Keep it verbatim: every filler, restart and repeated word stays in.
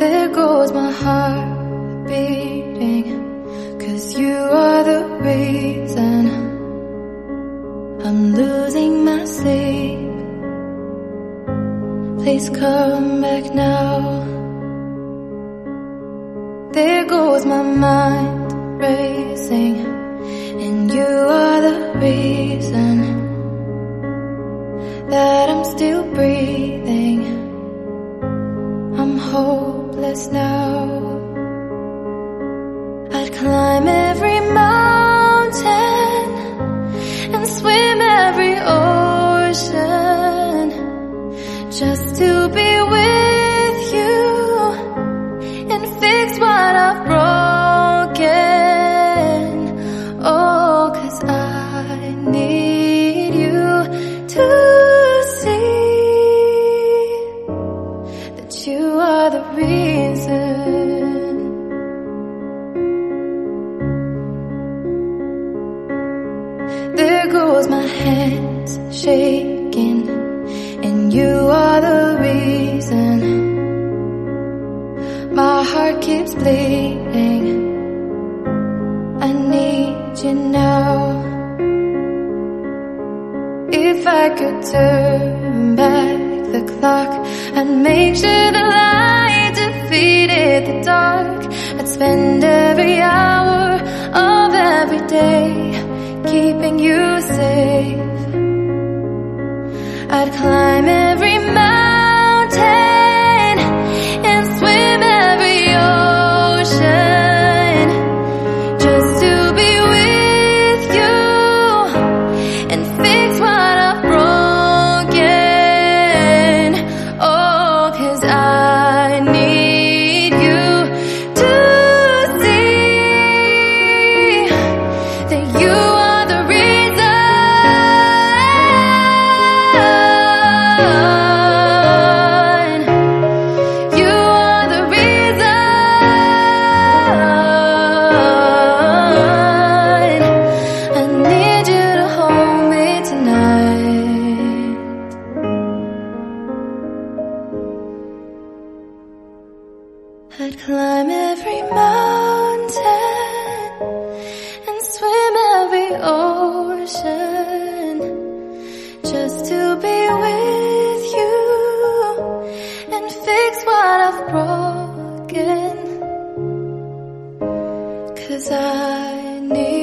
There goes my heart beating, 'cause you are the reason I'm losing my sleep. Please come back now. There goes my mind racing, and you are the reason that I'm still breathing. I'm hopeless now. I'd climb every mountain and swim every ocean just to be with you and fix what I've broken. Oh, 'cause I need you to see that you are the reason. There goes my hands shaking, and you are the reason my heart keeps bleeding. I need you now. If I could turn back the clock, I'd make sure the light defeated the dark. I'd spend every hour of every day keeping you safe. I'd climb every mountain and swim every ocean just to be with you and fix what I've broken. Oh, 'cause I need you to see that you are the reason. You are the reason. I need you to hold me tonight. I'd climb every mountain and swim every ocean just to be with you and fix what I've broken. 'Cause I need